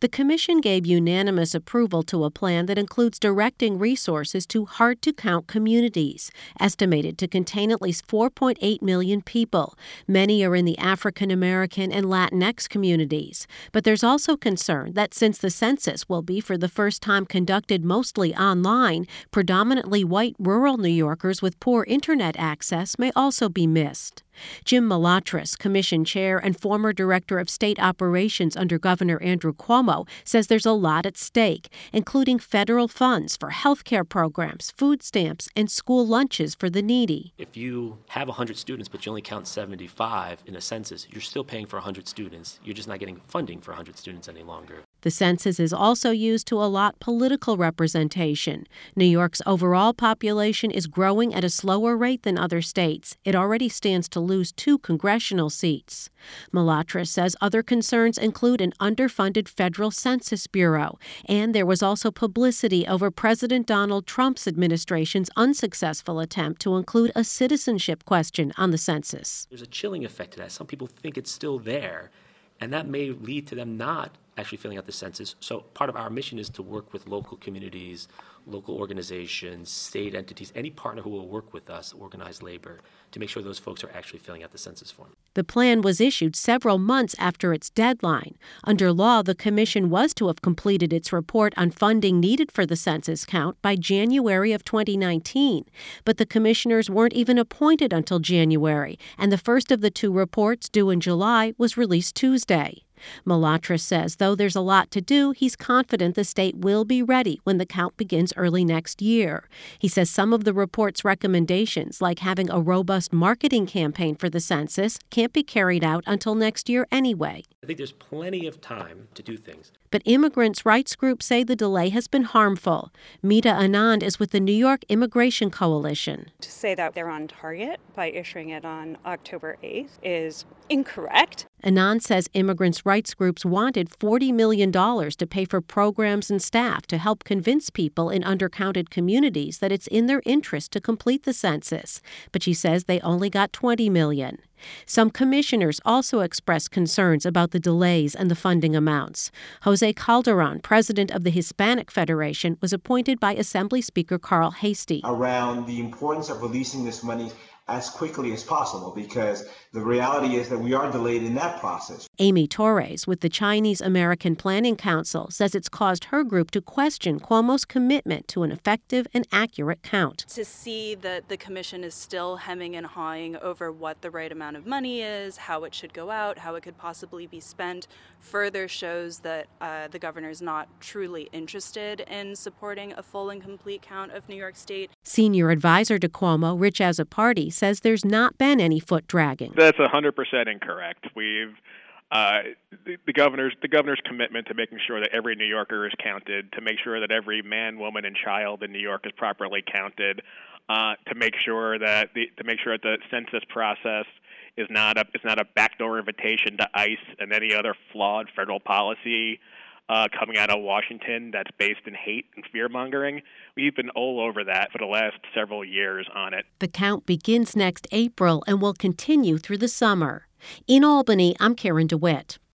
The commission gave unanimous approval to a plan that includes directing resources to hard-to-count communities, estimated to contain at least 4.8 million people. Many are in the African American and Latinx communities. But there's also concern that since the census will be for the first time conducted mostly online, predominantly white rural New Yorkers with poor internet access may also be missed. Jim Malatras, commission chair and former director of state operations under Governor Andrew Cuomo, says there's a lot at stake, including federal funds for health care programs, food stamps, and school lunches for the needy. If you have 100 students but you only count 75 in a census, you're still paying for 100 students. You're just not getting funding for 100 students any longer. The census is also used to allot political representation. New York's overall population is growing at a slower rate than other states. It already stands to lose 2 congressional seats. Malatras says other concerns include an underfunded federal census bureau, and there was also publicity over President Donald Trump's administration's unsuccessful attempt to include a citizenship question on the census. There's a chilling effect to that. Some people think it's still there, and that may lead to them not actually filling out the census. So part of our mission is to work with local communities, local organizations, state entities, any partner who will work with us, organized labor, to make sure those folks are actually filling out the census form. The plan was issued several months after its deadline. Under law, the commission was to have completed its report on funding needed for the census count by January of 2019. But the commissioners weren't even appointed until January, and the first of the 2 reports, due in July, was released Tuesday. Malatras says though there's a lot to do, he's confident the state will be ready when the count begins early next year. He says some of the report's recommendations, like having a robust marketing campaign for the census, can't be carried out until next year anyway. I think there's plenty of time to do things. But immigrants' rights groups say the delay has been harmful. Mita Anand is with the New York Immigration Coalition. To say that they're on target by issuing it on October 8th is incorrect. Anand says immigrants' rights groups wanted $40 million to pay for programs and staff to help convince people in undercounted communities that it's in their interest to complete the census. But she says they only got $20 million. Some commissioners also expressed concerns about the delays and the funding amounts. Jose Calderon, president of the Hispanic Federation, was appointed by Assembly Speaker Carl Heastie. Around the importance of releasing this money as quickly as possible, because the reality is that we are delayed in that process. Amy Torres with the Chinese American Planning Council says it's caused her group to question Cuomo's commitment to an effective and accurate count. To see that the commission is still hemming and hawing over what the right amount of money is, how it should go out, how it could possibly be spent, further shows that the governor is not truly interested in supporting a full and complete count of New York State. Senior advisor to Cuomo, Rich Azzopardi, says there's not been any foot dragging. That's 100% incorrect. We've the governor's commitment to making sure that every New Yorker is counted, to make sure that every man, woman, and child in New York is properly counted, to make sure that the census process is not a backdoor invitation to ICE and any other flawed federal policy coming out of Washington that's based in hate and fear-mongering. We've been all over that for the last several years on it. The count begins next April and will continue through the summer. In Albany, I'm Karen DeWitt.